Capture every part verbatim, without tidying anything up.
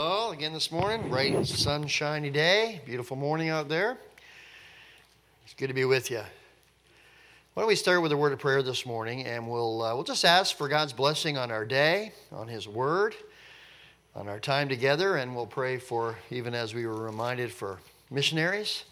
all again this morning. Bright, sunshiny day. Beautiful morning out there. It's good to be with you. Why don't we start with a word of prayer this morning, and we'll uh, we'll just ask for God's blessing on our day, on His Word, on our time together, and we'll pray for, even as we were reminded, for missionaries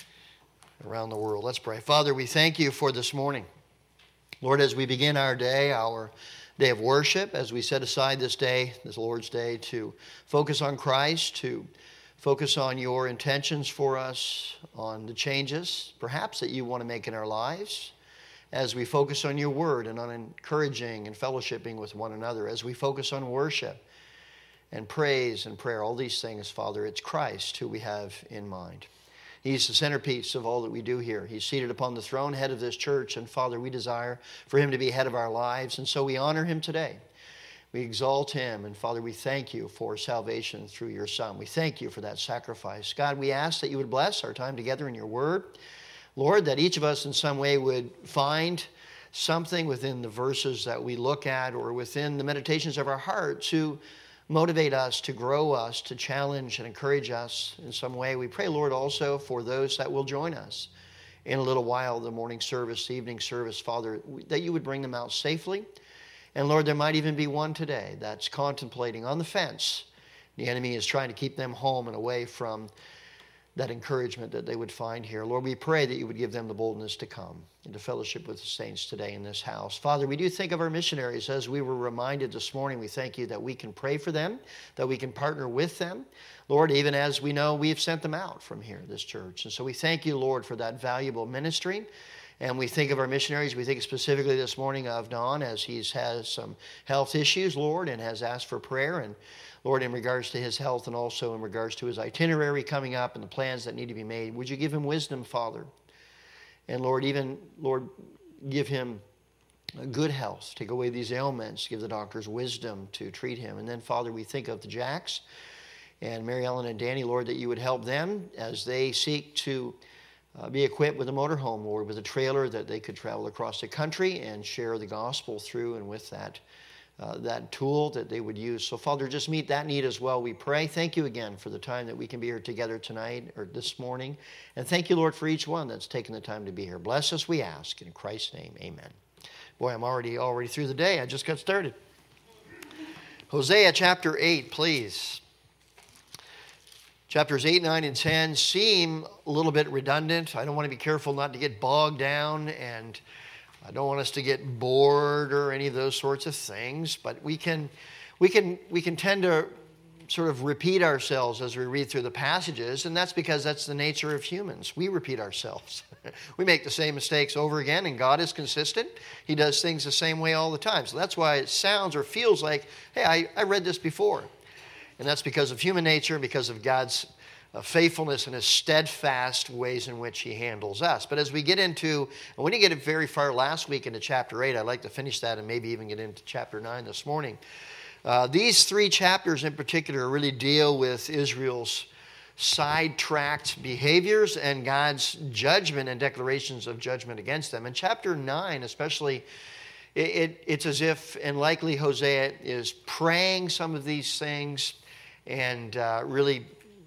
around the world. Let's pray. Father, we thank you for this morning. Lord, as we begin our day, our day of worship, as we set aside this day, this Lord's Day, to focus on Christ, to focus on your intentions for us, on the changes, perhaps, that you want to make in our lives, as we focus on your word and on encouraging and fellowshipping with one another, as we focus on worship and praise and prayer, all these things, Father, it's Christ who we have in mind. He's the centerpiece of all that we do here. He's seated upon the throne, head of this church, and Father, we desire for him to be head of our lives, and so we honor him today. We exalt him, and Father, we thank you for salvation through your Son. We thank you for that sacrifice. God, we ask that you would bless our time together in your word. Lord, that each of us in some way would find something within the verses that we look at or within the meditations of our heart to motivate us, to grow us, to challenge and encourage us in some way. We pray, Lord, also for those that will join us in a little while, the morning service, the evening service, Father, that you would bring them out safely. And Lord, there might even be one today that's contemplating on the fence. The enemy is trying to keep them home and away from that encouragement that they would find here. Lord, we pray that you would give them the boldness to come into fellowship with the saints today in this house. Father, we do think of our missionaries as we were reminded this morning. We thank you that we can pray for them, that we can partner with them. Lord, even as we know we've sent them out from here, this church. And so we thank you, Lord, for that valuable ministry. And we think of our missionaries. We think specifically this morning of Don as he has some health issues, Lord, and has asked for prayer. And Lord, in regards to his health and also in regards to his itinerary coming up and the plans that need to be made, would you give him wisdom, Father? And Lord, even, Lord, give him good health. Take away these ailments. Give the doctors wisdom to treat him. And then, Father, we think of the Jacks and Mary Ellen and Danny, Lord, that you would help them as they seek to uh, be equipped with a motorhome, Lord, with a trailer that they could travel across the country and share the gospel through and with that Uh, that tool that they would use. So, Father, just meet that need as well, we pray. Thank you again for the time that we can be here together tonight or this morning. And thank you, Lord, for each one that's taken the time to be here. Bless us, we ask. In Christ's name, amen. Boy, I'm already already through the day. I just got started. Hosea chapter eight, please. Chapters eight, nine, and ten seem a little bit redundant. I don't want to be careful not to get bogged down, and I don't want us to get bored or any of those sorts of things, but we can, we can, we can tend to sort of repeat ourselves as we read through the passages, and that's because that's the nature of humans. We repeat ourselves. We make the same mistakes over again, and God is consistent. He does things the same way all the time. So that's why it sounds or feels like, hey, I, I read this before. And that's because of human nature, because of God's Uh, faithfulness and his steadfast ways in which he handles us. But as we get into, and we didn't get it very far last week into chapter eight, I'd like to finish that and maybe even get into chapter nine this morning. Uh, these three chapters in particular really deal with Israel's sidetracked behaviors and God's judgment and declarations of judgment against them. In chapter nine especially, it, it, it's as if, and likely Hosea is praying some of these things and uh, really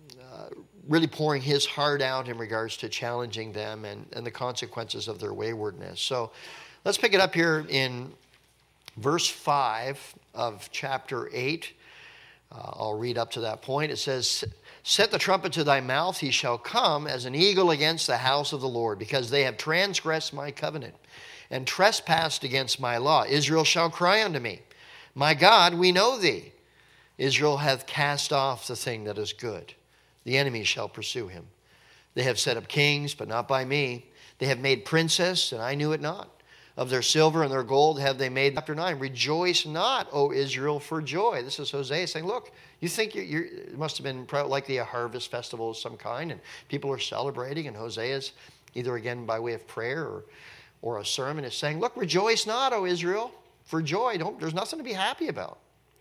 really pouring his heart out in regards to challenging them and, and the consequences of their waywardness. So let's pick it up here in verse five of chapter eight. Uh, I'll read up to that point. It says, "Set the trumpet to thy mouth, he shall come as an eagle against the house of the Lord, because they have transgressed my covenant and trespassed against my law. Israel shall cry unto me, my God, we know thee. Israel hath cast off the thing that is good. The enemy shall pursue him. They have set up kings, but not by me. They have made princes, and I knew it not. Of their silver and their gold have they made." Chapter nine, "Rejoice not, O Israel, for joy." This is Hosea saying, look, you think you're, you're, it must have been probably likely a harvest festival of some kind, and people are celebrating, and Hosea's either again by way of prayer or, or a sermon is saying, look, rejoice not, O Israel, for joy. Don't, there's nothing to be happy about.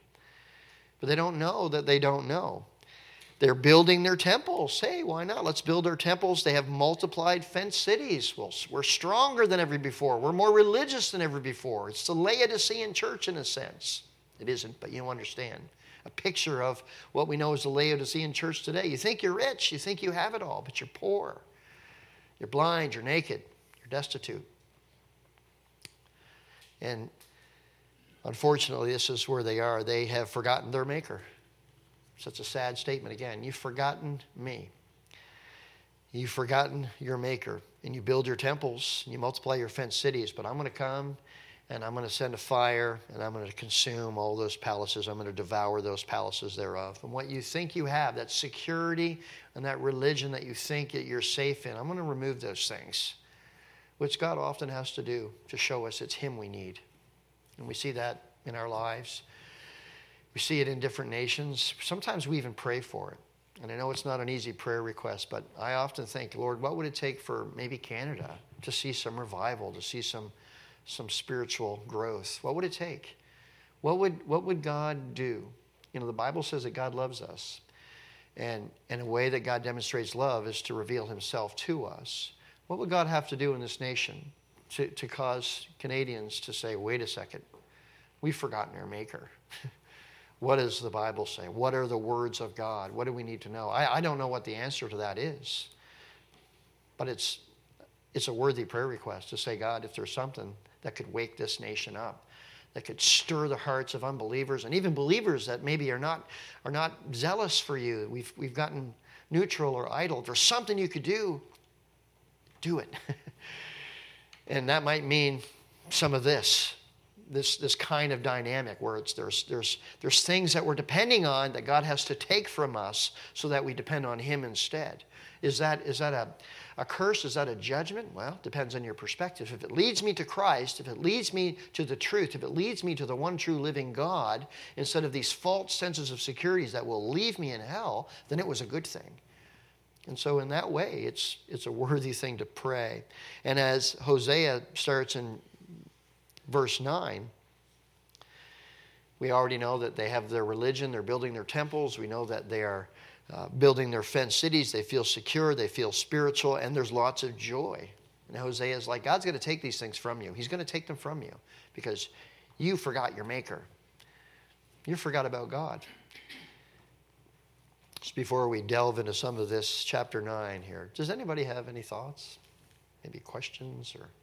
But they don't know that they don't know. They're building their temples. Hey, why not? Let's build our temples. They have multiplied fenced cities. Well, we're stronger than ever before. We're more religious than ever before. It's the Laodicean church in a sense. It isn't, but you understand. a picture of what we know as the Laodicean church today. You think you're rich, you think you have it all, but you're poor. You're blind, you're naked, you're destitute. And unfortunately, this is where they are. They have forgotten their Maker. Such a sad statement again. You've forgotten me. You've forgotten your Maker. And you build your temples, and you multiply your fenced cities. But I'm going to come, and I'm going to send a fire, and I'm going to consume all those palaces. I'm going to devour those palaces thereof. And what you think you have, that security and that religion that you think that you're safe in, I'm going to remove those things, which God often has to do to show us it's Him we need. And we see that in our lives. We see it in different nations. Sometimes we even pray for it. And I know it's not an easy prayer request, but I often think, Lord, what would it take for maybe Canada to see some revival, to see some some spiritual growth? What would it take? What would what would God do? You know, the Bible says that God loves us. And, and a way that God demonstrates love is to reveal Himself to us. What would God have to do in this nation to, to cause Canadians to say, wait a second, we've forgotten our Maker? What does the Bible say? What are the words of God? What do we need to know? I, I don't know what the answer to that is. But it's it's a worthy prayer request to say, God, if there's something that could wake this nation up, that could stir the hearts of unbelievers and even believers that maybe are not are not zealous for you. We've we've gotten neutral or idle. If there's something you could do, do it. And that might mean some of this. This this kind of dynamic where it's there's there's there's things that we're depending on that God has to take from us so that we depend on Him instead. Is that is that a, a curse? Is that a judgment? Well, it depends on your perspective. If it leads me to Christ, if it leads me to the truth, if it leads me to the one true living God, instead of these false senses of securities that will leave me in hell, then it was a good thing. And so in that way, it's it's a worthy thing to pray. And as Hosea starts in verse nine, we already know that they have their religion, they're building their temples. We know that they are uh, building their fenced cities. They feel secure, they feel spiritual, and there's lots of joy. And Hosea is like, God's going to take these things from you. He's going to take them from you because you forgot your Maker. You forgot about God. Just before we delve into some of this, chapter nine here, does anybody have any thoughts? Maybe questions or...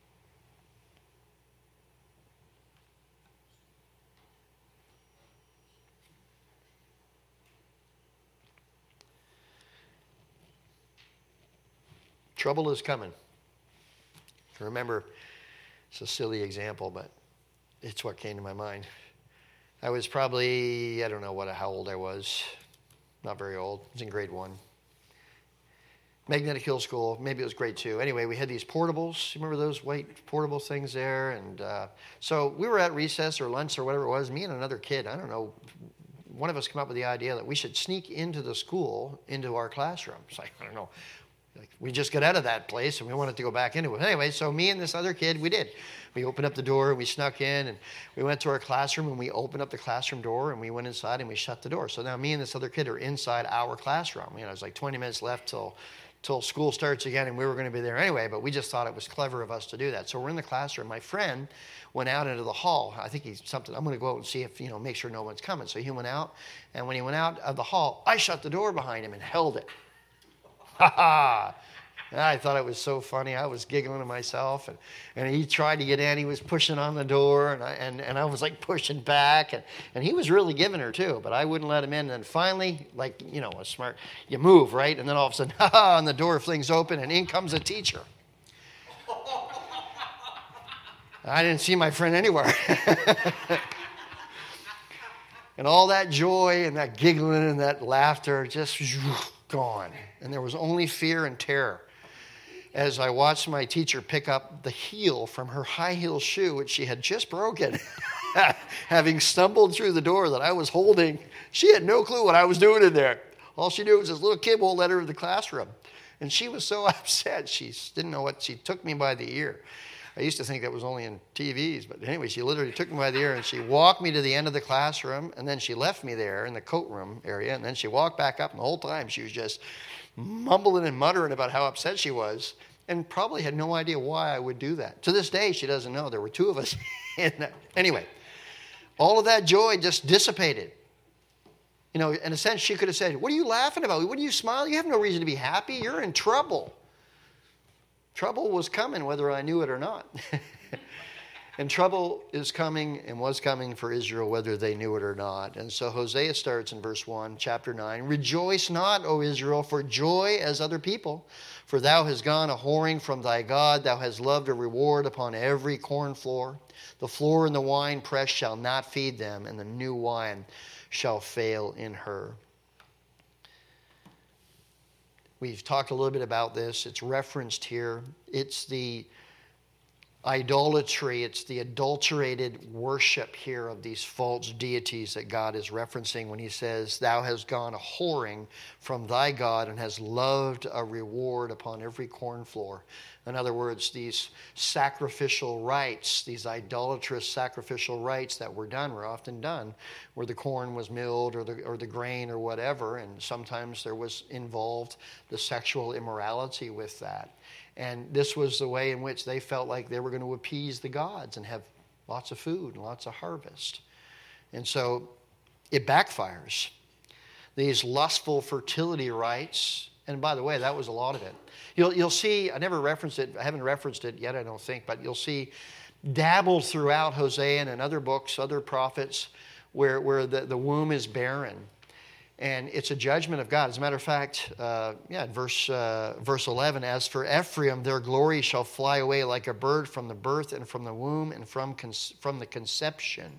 Trouble is coming. Remember, it's a silly example, but it's what came to my mind. I was probably, I don't know what how old I was. Not very old. I was in grade one. Magnetic Hill School. Maybe it was grade two. Anyway, we had these portables. You remember those white portable things there? And uh, so we were at recess or lunch or whatever it was. Me and another kid, I don't know, one of us came up with the idea that we should sneak into the school, into our classroom. It's like, I don't know. Like, we just got out of that place and we wanted to go back into it. Anyway, so me and this other kid, we did. We opened up the door and we snuck in and we went to our classroom and we opened up the classroom door and we went inside and we shut the door. So now me and this other kid are inside our classroom. You know, it's like twenty minutes left till till school starts again and we were going to be there anyway, but we just thought it was clever of us to do that. So we're in the classroom. My friend went out into the hall. I think he's something, I'm going to go out and see if, you know, make sure no one's coming. So he went out, and when he went out of the hall, I shut the door behind him and held it. Ha ha! I thought it was so funny. I was giggling to myself, and, and he tried to get in. He was pushing on the door, and I, and, and I was like pushing back, and, and he was really giving her too, but I wouldn't let him in. And then finally, like, you know, a smart, you move, right? And then all of a sudden, ha ha, and the door flings open, and in comes a teacher. I didn't see my friend anywhere. And all that joy and that giggling and that laughter just gone. And there was only fear and terror as I watched my teacher pick up the heel from her high heel shoe, which she had just broken, having stumbled through the door that I was holding. She had no clue what I was doing in there. All she knew was this little kid won't let her in the classroom. And she was so upset. She didn't know what, she took me by the ear. I used to think that was only in T Vs, but anyway, she literally took me by the ear and she walked me to the end of the classroom, and then she left me there in the coat room area, and then she walked back up, and the whole time she was just mumbling and muttering about how upset she was, and probably had no idea why I would do that. To this day, she doesn't know. There were two of us in that. Anyway, all of that joy just dissipated. You know, in a sense, she could have said, what are you laughing about? What are you smiling? You have no reason to be happy. You're in trouble. Trouble was coming whether I knew it or not. And trouble is coming and was coming for Israel whether they knew it or not. And so Hosea starts in verse one, chapter nine. Rejoice not, O Israel, for joy as other people. For thou hast gone a whoring from thy God. Thou hast loved a reward upon every corn floor. The floor and the wine press shall not feed them, and the new wine shall fail in her. We've talked a little bit about this. It's referenced here. It's the idolatry, it's the adulterated worship here of these false deities that God is referencing when he says, thou hast gone a whoring from thy God and has loved a reward upon every corn floor. In other words, these sacrificial rites, these idolatrous sacrificial rites that were done, were often done where the corn was milled or the, or the grain or whatever, and sometimes there was involved the sexual immorality with that. And this was the way in which they felt like they were going to appease the gods and have lots of food and lots of harvest. And so it backfires. These lustful fertility rites, and by the way, that was a lot of it. You'll, you'll see, I never referenced it, I haven't referenced it yet, I don't think, but you'll see dabbled throughout Hosea and in other books, other prophets, where, where the, the womb is barren. And it's a judgment of God. As a matter of fact, uh, yeah, verse uh, verse eleven, as for Ephraim, their glory shall fly away like a bird from the birth and from the womb and from con- from the conception.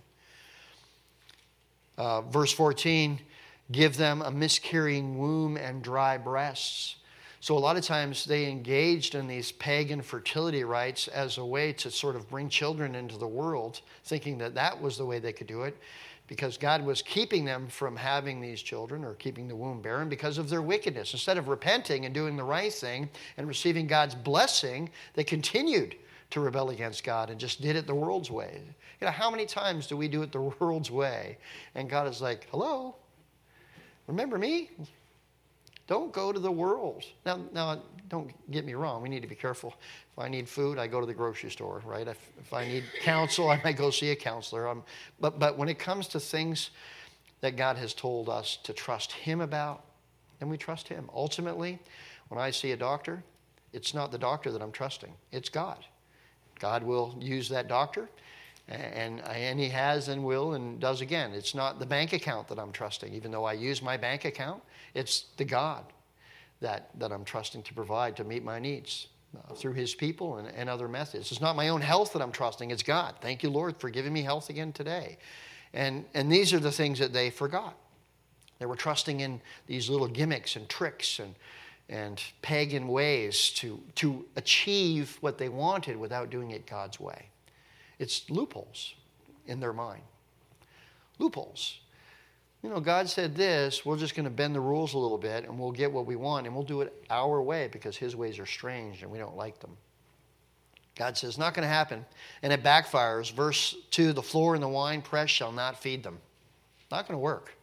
Uh, verse fourteen, give them a miscarrying womb and dry breasts. So a lot of times they engaged in these pagan fertility rites as a way to sort of bring children into the world, thinking that that was the way they could do it. Because God was keeping them from having these children or keeping the womb barren because of their wickedness. Instead of repenting and doing the right thing and receiving God's blessing, they continued to rebel against God and just did it the world's way. You know, how many times do we do it the world's way? And God is like, hello, remember me? Don't go to the world. Now, now, don't get me wrong. We need to be careful. If I need food, I go to the grocery store, right? If, if I need counsel, I might go see a counselor. Um, but, but when it comes to things that God has told us to trust Him about, then we trust Him. Ultimately, when I see a doctor, it's not the doctor that I'm trusting. It's God. God will use that doctor, and, and He has and will and does again. It's not the bank account that I'm trusting. Even though I use my bank account, it's the God that, that I'm trusting to provide to meet my needs uh, through His people and, and other methods. It's not my own health that I'm trusting. It's God. Thank you, Lord, for giving me health again today. And, and these are the things that they forgot. They were trusting in these little gimmicks and tricks and, and pagan ways to, to achieve what they wanted without doing it God's way. It's loopholes in their mind. Loopholes. You know, God said this, we're just going to bend the rules a little bit and we'll get what we want and we'll do it our way because His ways are strange and we don't like them. God says, not going to happen. And it backfires. Verse two, the floor and the wine press shall not feed them. Not going to work.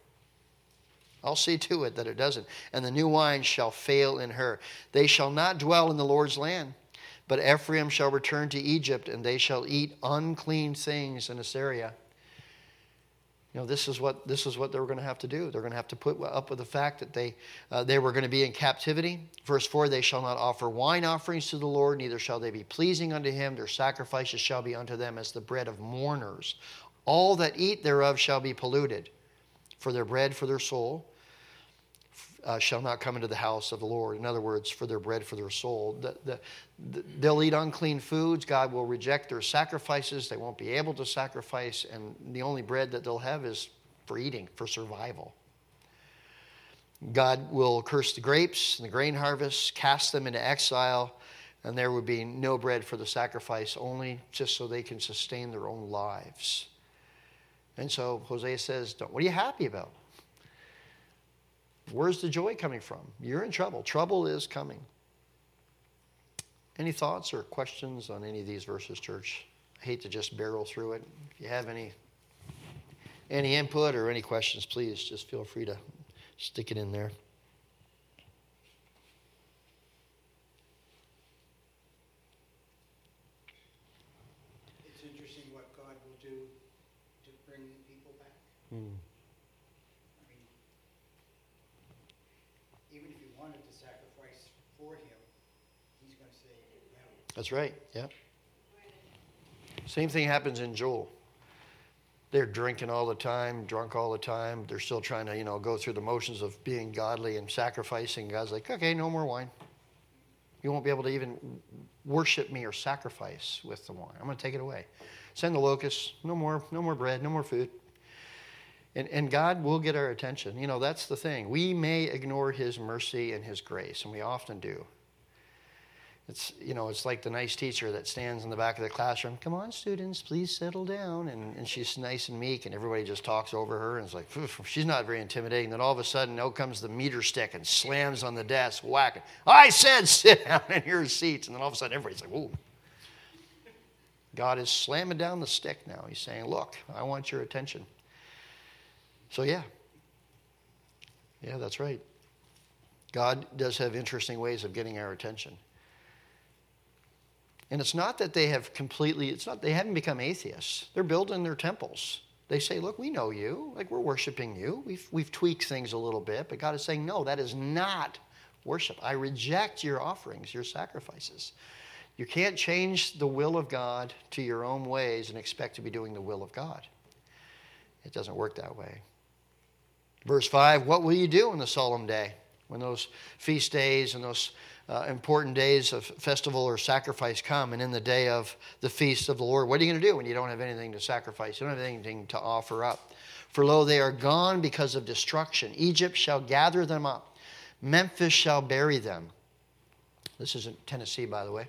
I'll see to it that it doesn't. And the new wine shall fail in her. They shall not dwell in the Lord's land. But Ephraim shall return to Egypt, and they shall eat unclean things in Assyria. You know, this is what this is what they were going to have to do. They're going to have to put up with the fact that they uh, they were going to be in captivity. Verse four, they shall not offer wine offerings to the Lord, neither shall they be pleasing unto Him. Their sacrifices shall be unto them as the bread of mourners. All that eat thereof shall be polluted. For their bread for their soul uh, shall not come into the house of the Lord. In other words, for their bread for their soul. The, the, the, they'll eat unclean foods. God will reject their sacrifices. They won't be able to sacrifice. And the only bread that they'll have is for eating, for survival. God will curse the grapes and the grain harvest, cast them into exile, and there would be no bread for the sacrifice, only just so they can sustain their own lives. And so Hosea says, what are you happy about? Where's the joy coming from? You're in trouble. Trouble is coming. Any thoughts or questions on any of these verses, church? I hate to just barrel through it. If you have any, any input or any questions, please just feel free to stick it in there. Hmm. I mean, wanted to sacrifice for him, he's going to say no. That's right, yeah. Same thing happens in Joel. They're drinking all the time, drunk all the time. They're still trying to, you know, go through the motions of being godly and sacrificing. God's like, okay, no more wine. You won't be able to even worship me or sacrifice with the wine. I'm going to take it away. Send the locusts. No more, no more bread, no more food. And, and God will get our attention. You know, that's the thing. We may ignore his mercy and his grace, and we often do. It's, you know, it's like the nice teacher that stands in the back of the classroom. Come on, students, please settle down. And, and she's nice and meek, and everybody just talks over her. And it's like, she's not very intimidating. Then all of a sudden, out comes the meter stick and slams on the desk, whacking. I said sit down in your seats. And then all of a sudden, everybody's like, whoa. God is slamming down the stick now. He's saying, look, I want your attention. So, yeah. Yeah, that's right. God does have interesting ways of getting our attention. And it's not that they have completely, it's not, they haven't become atheists. They're building their temples. They say, look, we know you. Like, we're worshiping you. We've, we've tweaked things a little bit. But God is saying, no, that is not worship. I reject your offerings, your sacrifices. You can't change the will of God to your own ways and expect to be doing the will of God. It doesn't work that way. Verse five, what will you do on the solemn day? When those feast days and those uh, important days of festival or sacrifice come, and in the day of the feast of the Lord, what are you going to do when you don't have anything to sacrifice? You don't have anything to offer up. For lo, they are gone because of destruction. Egypt shall gather them up. Memphis shall bury them. This isn't Tennessee, by the way.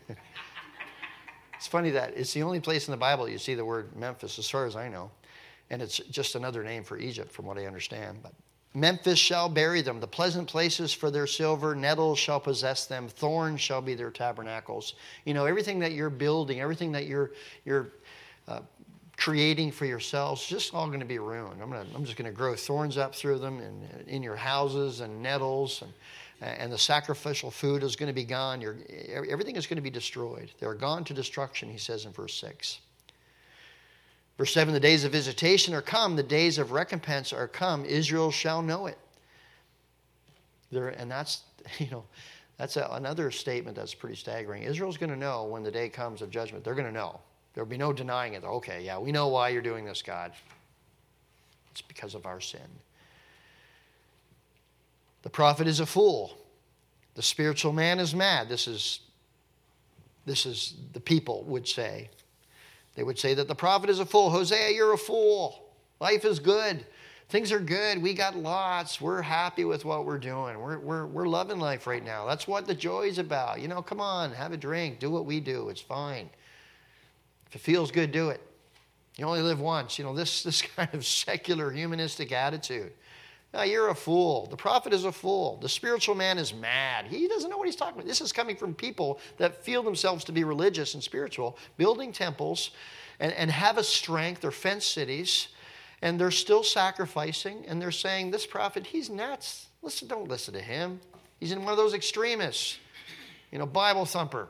It's funny that it's the only place in the Bible you see the word Memphis, as far as I know. And it's just another name for Egypt, from what I understand. But Memphis shall bury them. The pleasant places for their silver. Nettles shall possess them. Thorns shall be their tabernacles. You know, everything that you're building, everything that you're you're uh, creating for yourselves, it's just all going to be ruined. I'm going to, I'm just going to grow thorns up through them, and in your houses, and nettles, and and the sacrificial food is going to be gone. You're, everything is going to be destroyed. They're gone to destruction, he says in verse six. Verse seven, the days of visitation are come, the days of recompense are come, Israel shall know it. There, and that's, you know, that's a, another statement that's pretty staggering. Israel's going to know when the day comes of judgment. They're going to know. There'll be no denying it. Okay, yeah, we know why you're doing this, God. It's because of our sin. The prophet is a fool. The spiritual man is mad. This is, this is the people would say. They would say that the prophet is a fool. Hosea, you're a fool. Life is good. Things are good. We got lots. We're happy with what we're doing. We're, we're, we're loving life right now. That's what the joy is about. You know, come on, have a drink. Do what we do. It's fine. If it feels good, do it. You only live once. You know, this, this kind of secular, humanistic attitude. No, you're a fool. The prophet is a fool. The spiritual man is mad. He doesn't know what he's talking about. This is coming from people that feel themselves to be religious and spiritual, building temples and, and have a strength. They're fenced cities, and they're still sacrificing, and they're saying, this prophet, he's nuts. Listen, don't listen to him. He's in one of those extremists, you know, Bible thumper.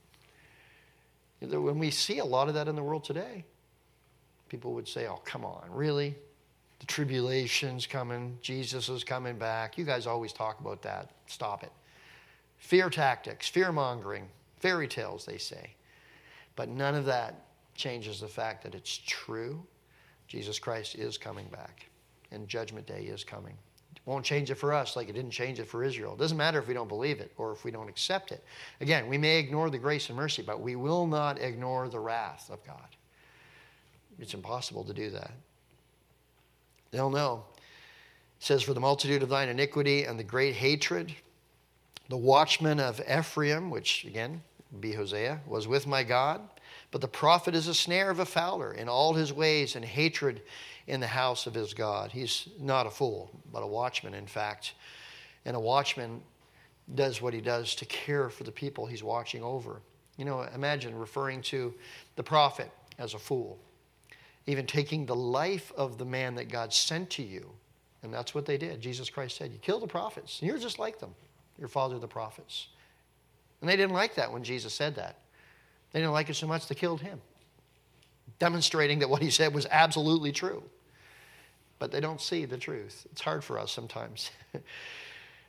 When we see a lot of that in the world today, people would say, oh, come on, really? The tribulation's coming. Jesus is coming back. You guys always talk about that. Stop it. Fear tactics, fear-mongering, fairy tales, they say. But none of that changes the fact that it's true. Jesus Christ is coming back, and Judgment Day is coming. It won't change it for us like it didn't change it for Israel. It doesn't matter if we don't believe it or if we don't accept it. Again, we may ignore the grace and mercy, but we will not ignore the wrath of God. It's impossible to do that. They'll know. It says, for the multitude of thine iniquity and the great hatred, the watchman of Ephraim, which again, be Hosea, was with my God. But the prophet is a snare of a fowler in all his ways, and hatred in the house of his God. He's not a fool, but a watchman, in fact. And a watchman does what he does to care for the people he's watching over. You know, imagine referring to the prophet as a fool. Even taking the life of the man that God sent to you. And that's what they did. Jesus Christ said, you kill the prophets. And you're just like them. Your father, the prophets. And they didn't like that when Jesus said that. They didn't like it so much they killed him. Demonstrating that what he said was absolutely true. But they don't see the truth. It's hard for us sometimes.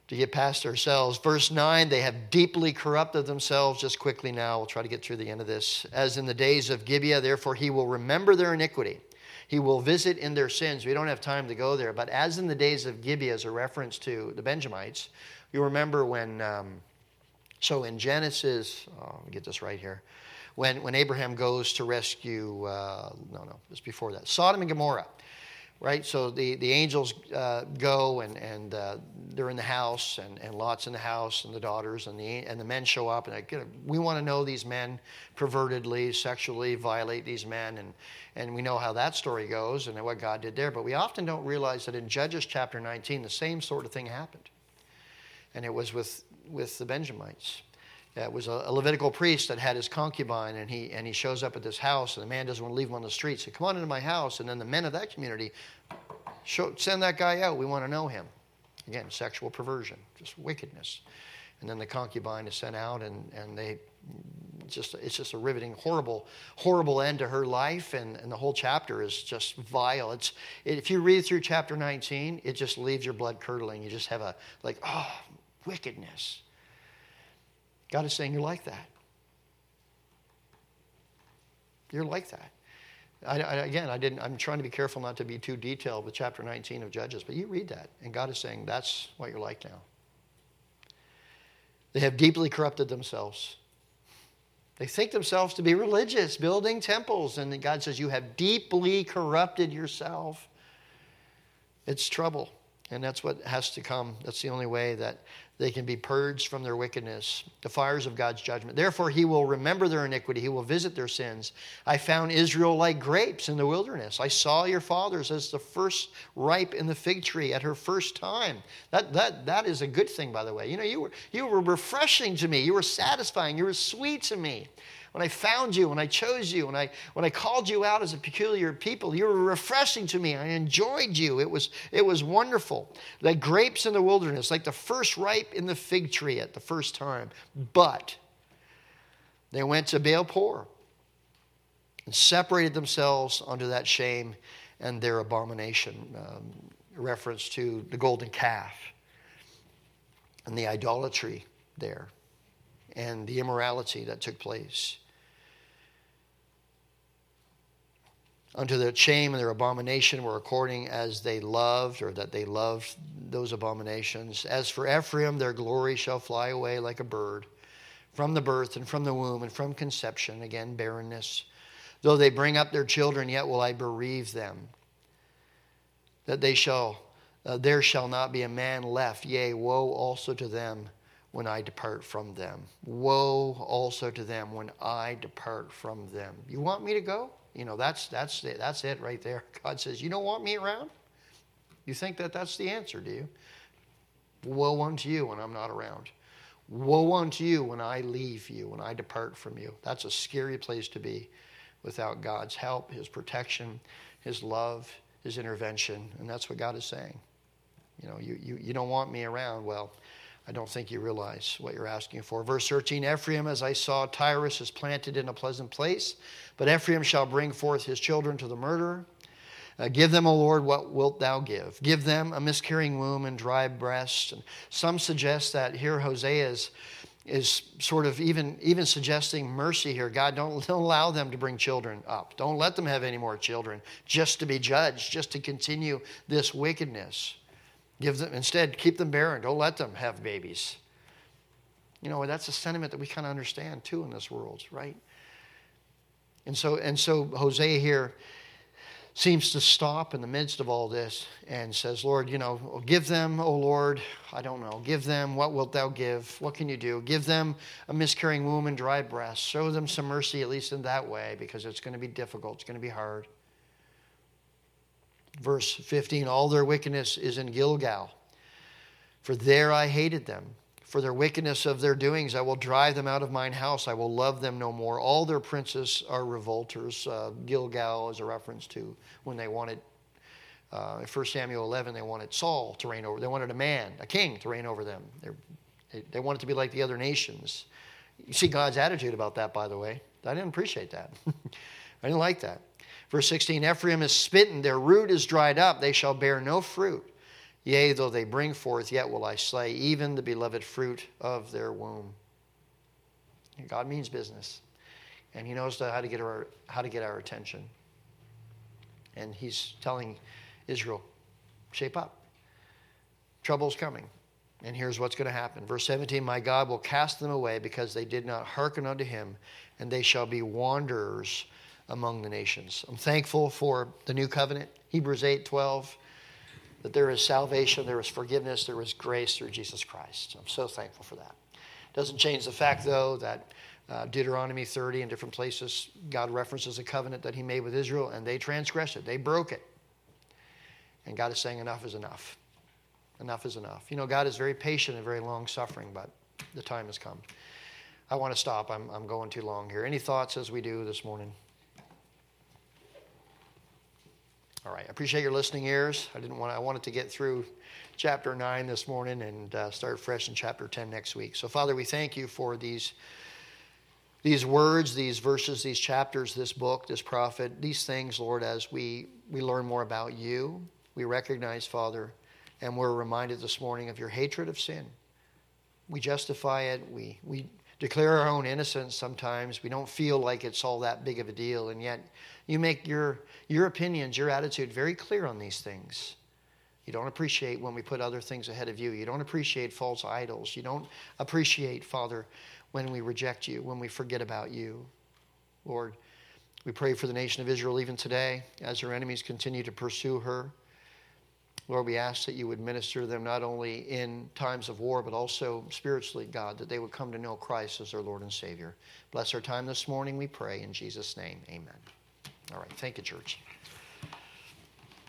to get past ourselves. Verse nine, they have deeply corrupted themselves. Just quickly now, we'll try to get through the end of this. As in the days of Gibeah, therefore he will remember their iniquity. He will visit in their sins. We don't have time to go there, but as in the days of Gibeah is a reference to the Benjamites. You remember when, um, so in Genesis, oh, let me get this right here. When, when Abraham goes to rescue, uh, no, no, it's before that, Sodom and Gomorrah. Right, so the, the angels uh, go and, and uh, they're in the house, and, and Lot's in the house, and the daughters, and the and the men show up, and they, we want to know these men pervertedly, sexually violate these men, and, and we know how that story goes and what God did there. But we often don't realize that in Judges chapter nineteen, the same sort of thing happened. And it was with, with the Benjamites. It was a Levitical priest that had his concubine, and he and he shows up at this house, and the man doesn't want to leave him on the street. So come on into my house, and then the men of that community show, send that guy out. We want to know him. Again, sexual perversion, just wickedness. And then the concubine is sent out, and and they just it's just a riveting, horrible, horrible end to her life, and, and the whole chapter is just vile. It's if you read through chapter nineteen, it just leaves your blood curdling. You just have a like, oh, wickedness. God is saying you're like that. You're like that. I, I, again, I didn't. I'm trying to be careful not to be too detailed with chapter nineteen of Judges, but you read that, and God is saying that's what you're like now. They have deeply corrupted themselves. They think themselves to be religious, building temples, and God says you have deeply corrupted yourself. It's trouble, and that's what has to come. That's the only way that they can be purged from their wickedness, the fires of God's judgment. Therefore, he will remember their iniquity. He will visit their sins. I found Israel like grapes in the wilderness. I saw your fathers as the first ripe in the fig tree at her first time. That, that, that is a good thing, by the way. You know, you were, you were refreshing to me. You were satisfying. You were sweet to me. When I found you, when I chose you, when I when I called you out as a peculiar people, you were refreshing to me. I enjoyed you. It was it was wonderful. Like grapes in the wilderness, like the first ripe in the fig tree at the first time. But they went to Baal Peor and separated themselves unto that shame and their abomination. Um, reference to the golden calf and the idolatry there and the immorality that took place. Unto their shame and their abomination were according as they loved, or that they loved those abominations. As for Ephraim, their glory shall fly away like a bird, from the birth and from the womb and from conception, again barrenness. Though they bring up their children, yet will I bereave them. That they shall, uh, there shall not be a man left, yea, woe also to them when I depart from them. Woe also to them when I depart from them. You want me to go? You know, that's that's it, that's it right there. God says, you don't want me around? You think that that's the answer, do you? Woe unto you when I'm not around. Woe unto you when I leave you, when I depart from you. That's a scary place to be without God's help, his protection, his love, his intervention. And that's what God is saying. You know, you, you, you don't want me around. Well, I don't think you realize what you're asking for. Verse thirteen, Ephraim, as I saw, Tyrus is planted in a pleasant place, but Ephraim shall bring forth his children to the murderer. Uh, give them, O Lord, what wilt thou give? Give them a miscarrying womb and dry breasts. And some suggest that here Hosea is, is sort of even, even suggesting mercy here. God, don't, don't allow them to bring children up. Don't let them have any more children just to be judged, just to continue this wickedness. Give them, instead, keep them barren. Don't let them have babies. You know, that's a sentiment that we kind of understand too in this world, right? And so, and so Hosea here seems to stop in the midst of all this and says, Lord, you know, give them, O Lord, I don't know, give them, what wilt thou give? What can you do? Give them a miscarrying womb and dry breasts. Show them some mercy, at least in that way, because it's going to be difficult. It's going to be hard. Verse fifteen, all their wickedness is in Gilgal, for there I hated them. For their wickedness of their doings, I will drive them out of mine house. I will love them no more. All their princes are revolters. Uh, Gilgal is a reference to when they wanted, uh, in First Samuel eleven, they wanted Saul to reign over. They wanted a man, a king, to reign over them. They, they wanted to be like the other nations. You see God's attitude about that, by the way. I didn't appreciate that. I didn't like that. Verse sixteen, Ephraim is smitten, their root is dried up, they shall bear no fruit. Yea, though they bring forth, yet will I slay even the beloved fruit of their womb. And God means business. And he knows how to get our, how to get our attention. And he's telling Israel, shape up. Trouble's coming. And here's what's going to happen. Verse seventeen, my God will cast them away because they did not hearken unto him, and they shall be wanderers among the nations. I'm thankful for the new covenant, Hebrews eight twelve, that there is salvation, there is forgiveness, there is grace through Jesus Christ. I'm so thankful for that. Doesn't change the fact, though, that uh, Deuteronomy thirty and different places, God references a covenant that he made with Israel, and they transgressed it. They broke it. And God is saying enough is enough. Enough is enough. You know, God is very patient and very long-suffering, but the time has come. I want to stop. I'm, I'm going too long here. Any thoughts as we do this morning? All right. I appreciate your listening ears. I didn't want. I wanted to get through chapter nine this morning and uh, start fresh in chapter ten next week. So, Father, we thank you for these these words, these verses, these chapters, this book, this prophet, these things, Lord, as we we learn more about you, we recognize, Father, and we're reminded this morning of your hatred of sin. We justify it. We we declare our own innocence sometimes. We don't feel like it's all that big of a deal. And yet you make your, your opinions, your attitude very clear on these things. You don't appreciate when we put other things ahead of you. You don't appreciate false idols. You don't appreciate, Father, when we reject you, when we forget about you. Lord, we pray for the nation of Israel even today as her enemies continue to pursue her. Lord, we ask that you would minister to them not only in times of war, but also spiritually, God, that they would come to know Christ as their Lord and Savior. Bless our time this morning, we pray. In Jesus' name, amen. All right. Thank you, church.